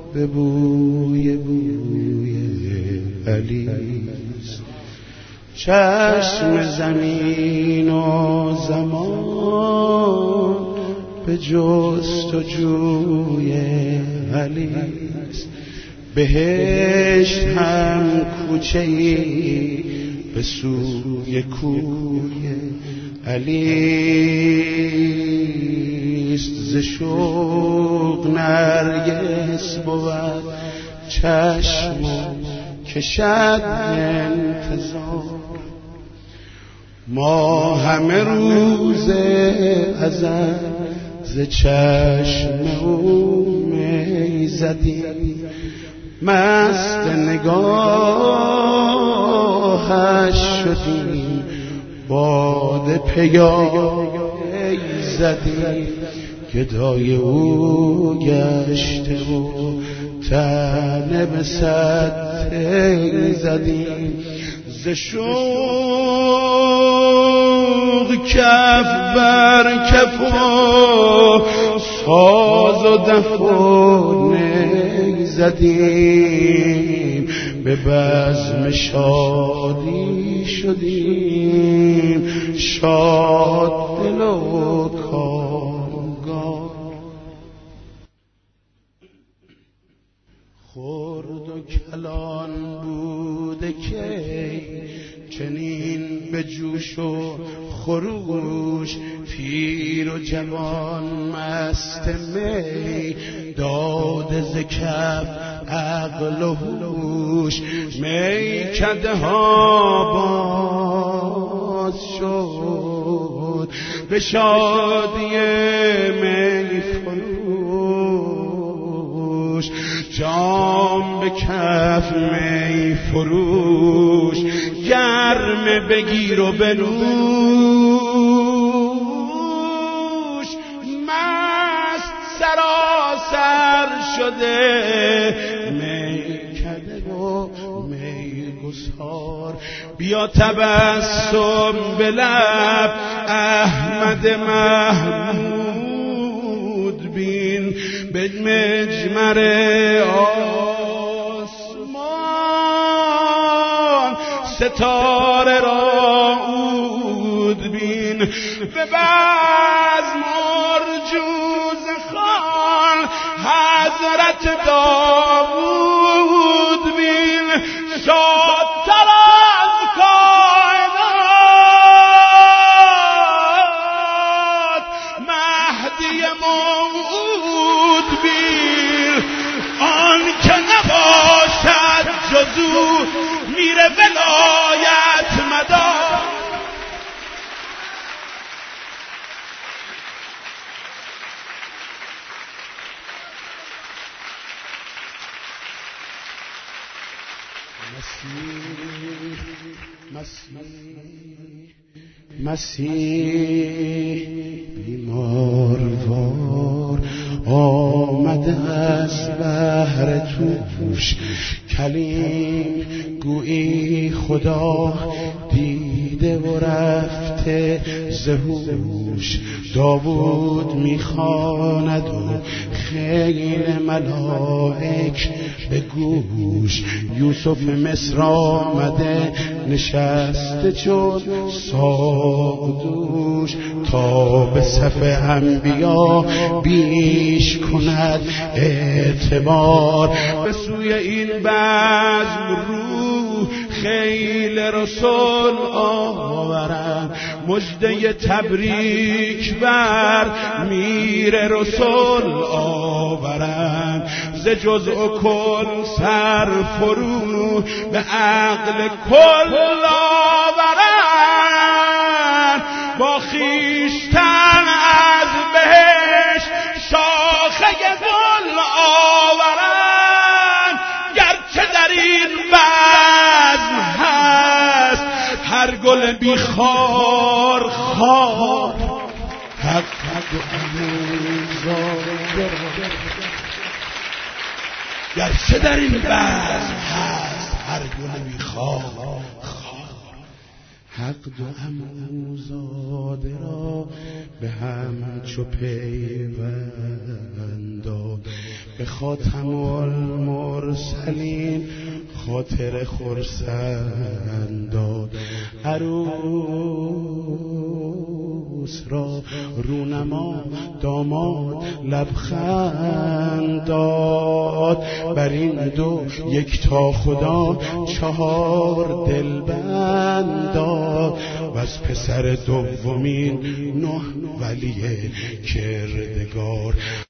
به بوی علیست. چشم زمین و زمان به جستجوی علیست. بهشت هم کوچه‌ای به سوی کوی علیست. ز شوق نرگس بود چشم کشد انتظار. ما همه روز ازل ز چشم او می زدیم، مست نگاهش شدیم، باده پیای زدیم، گدای او گشته و طعنه به صد زدیم. ز شوق کف بر کف و ساز و دف و نی زدیم، به بزم شادی شدیم، شاد دل و کارگاه. خرد و کلان بوده که چنین به جوش و خروش، پیر و جوان مست می داده ز کف عقل و هوش. میکده ها باز شد به شادی می فروش، جام به کف می فروش، گرم بگیر و بنوش. مست سراسر شده میکده و میگسار. بیا تبسم به لب احمد محمود بین، به مجمر آسمان ستاره را عود بین، به بزم ارجوز خان حضرت داوود بین. شادتر از کائنات مهدی موعود بین، آن که نباشد جزو میره ولایت مدار. مسیح بیماروار آمده از بهر توش، کلیم گویی خدا دیده و رفته ز هوش. داوود میخواند و خیل ملائک به گوش، یوسف مصر آمده نشسته چون ساقدوش، تا به صف انبیا بیش کند اعتبار. به سوی این بزم رو خیل رسول آورند، مژده تبریک بر میر رسول آورند. ز جزء و کل سر فرو به عقل کل آورند، با خویشتن از بهشت شاخه گل آورند. گرچه در این بزم هست هر گل بی خار خار، حق گرچه در این بزم هست هر گل بی خار خار. حق دو عموزاده را به هم چو پیوند داد، به خاتم المرسلین خاطر خرسند داد. عروس را رونما داماد لبخند داد. بر این دو یک تا خدا 4 دلبند داد. و از پسر دومین 9 ولی کردگار.